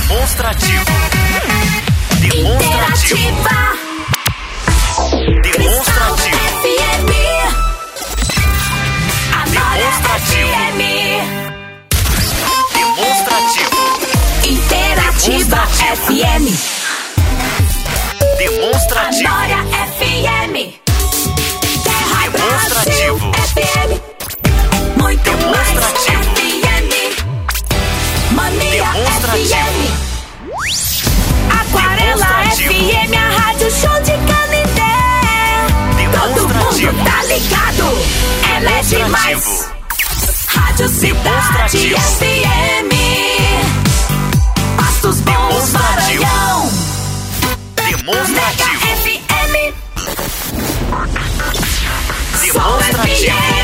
Demonstrativo. Interativa. Demonstrativo. FM. Agora FM. Demonstrativo. Interativa FM. Demonstrativo. Agora FM. Terra Brasil Demonstrativo. FM. Muito mais Demonstrativo. FM. Mania Demonstrativo. FM. Aquarela Demonstrativo. FM, a rádio show de Canindé. Todo Demonstrativo. mundo tá ligado. Ela é demais. Demonstrativo. Rádio Cidade Demonstrativo. FM. Pastos Bons, Demonstrativo. Maranhão. Demonstrativo. Mega FM. Sol Demonstrativo. FM.